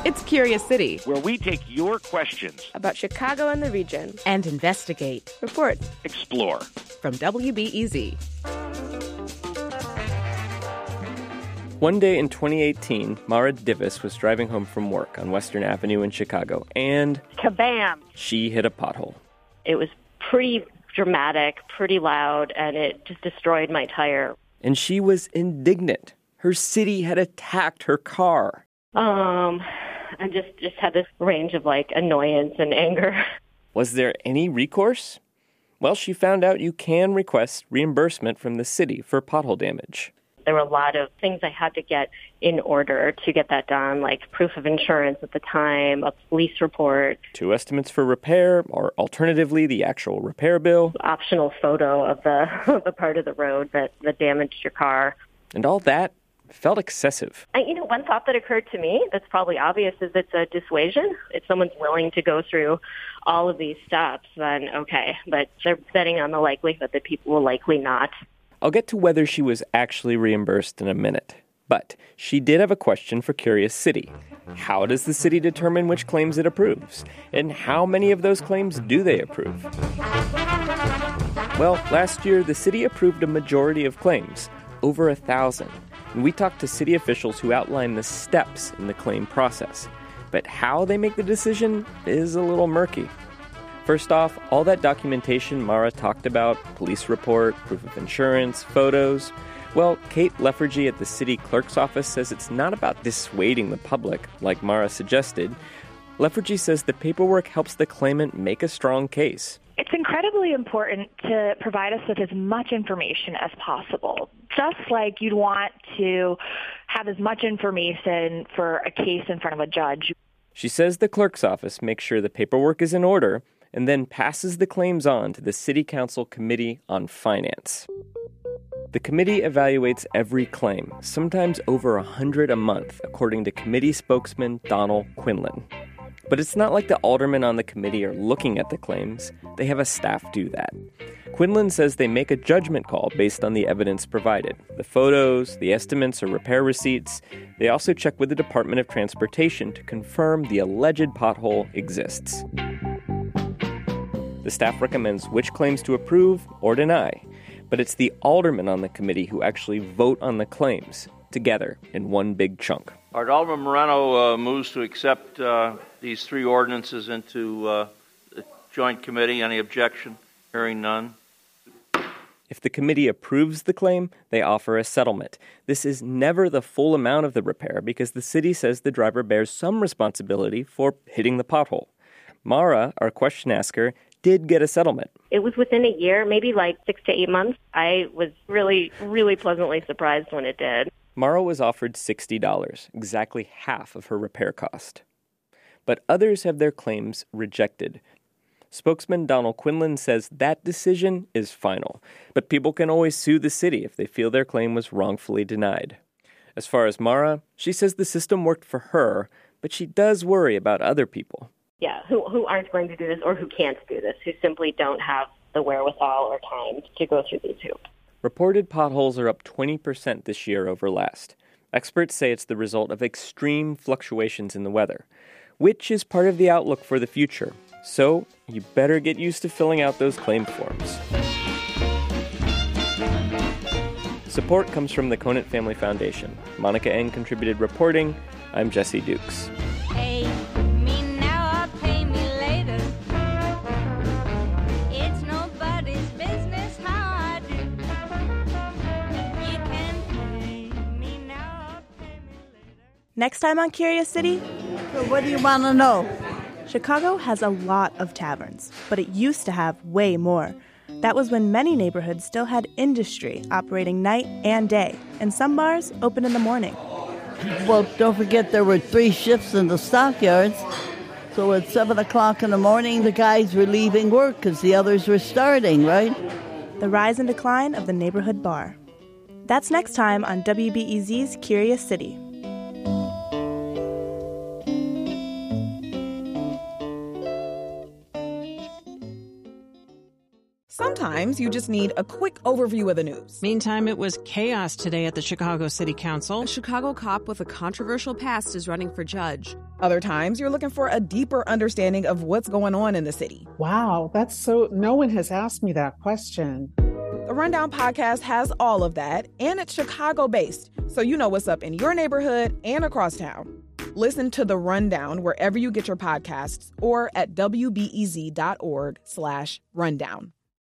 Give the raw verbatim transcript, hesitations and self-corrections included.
It's Curious City, where we take your questions about Chicago and the region and investigate, report, explore. From W B E Z. One day in twenty eighteen, Mara Divis was driving home from work on Western Avenue in Chicago, and kabam! She hit a pothole. It was pretty dramatic, pretty loud, and it just destroyed my tire. And she was indignant. Her city had attacked her car. Um, I just, just had this range of, like, annoyance and anger. Was there any recourse? Well, she found out you can request reimbursement from the city for pothole damage. There were a lot of things I had to get in order to get that done, like proof of insurance at the time, a police report. Two estimates for repair, or alternatively, the actual repair bill. Optional photo of the, the part of the road that, that damaged your car. And all that felt excessive. And, you know, one thought that occurred to me that's probably obvious is it's a dissuasion. If someone's willing to go through all of these steps, then okay. But they're betting on the likelihood that people will likely not. I'll get to whether she was actually reimbursed in a minute. But she did have a question for Curious City. How does the city determine which claims it approves? And how many of those claims do they approve? Well, last year, the city approved a majority of claims, over a thousand. And we talked to city officials who outline the steps in the claim process. But how they make the decision is a little murky. First off, all that documentation Mara talked about, police report, proof of insurance, photos, well, Kate Leffergy at the city clerk's office says it's not about dissuading the public, like Mara suggested. Leffergy says the paperwork helps the claimant make a strong case. It's incredibly important to provide us with as much information as possible, just like you'd want to have as much information for a case in front of a judge. She says the clerk's office makes sure the paperwork is in order and then passes the claims on to the City Council Committee on Finance. The committee evaluates every claim, sometimes over a hundred a month, according to committee spokesman Donald Quinlan. But it's not like the aldermen on the committee are looking at the claims. They have a staff do that. Quinlan says they make a judgment call based on the evidence provided. The photos, the estimates or repair receipts. They also check with the Department of Transportation to confirm the alleged pothole exists. The staff recommends which claims to approve or deny. But it's the aldermen on the committee who actually vote on the claims, together in one big chunk. Our Alderman Moreno uh, moves to accept uh, these three ordinances into uh, the joint committee. Any objection? Hearing none. If the committee approves the claim, they offer a settlement. This is never the full amount of the repair because the city says the driver bears some responsibility for hitting the pothole. Mara, our question asker, did get a settlement. It was within a year, maybe like six to eight months. I was really, really pleasantly surprised when it did. Mara was offered sixty dollars, exactly half of her repair cost. But others have their claims rejected. Spokesman Donald Quinlan says that decision is final, but people can always sue the city if they feel their claim was wrongfully denied. As far as Mara, she says the system worked for her, but she does worry about other people. Yeah, who who aren't going to do this or who can't do this, who simply don't have the wherewithal or time to go through these hoops. Reported potholes are up twenty percent this year over last. Experts say it's the result of extreme fluctuations in the weather, which is part of the outlook for the future. So you better get used to filling out those claim forms. Support comes from the Conant Family Foundation. Monica Eng contributed reporting. I'm Jesse Dukes. Pay me now or pay me later. It's nobody's business how I do. You can pay me now or pay me later. Next time on Curious City. So what do you want to know? Chicago has a lot of taverns, but it used to have way more. That was when many neighborhoods still had industry operating night and day, and some bars open in the morning. Well, don't forget there were three shifts in the stockyards. So at seven o'clock in the morning, the guys were leaving work because the others were starting, right? The rise and decline of the neighborhood bar. That's next time on W B E Z's Curious City. Sometimes Sometimes you just need a quick overview of the news. Meantime, it was chaos today at the Chicago City Council. A Chicago cop with a controversial past is running for judge. Other times, you're looking for a deeper understanding of what's going on in the city. Wow, that's so... No one has asked me that question. The Rundown podcast has all of that, and it's Chicago-based, so you know what's up in your neighborhood and across town. Listen to The Rundown wherever you get your podcasts or at W B E Z dot org slash rundown.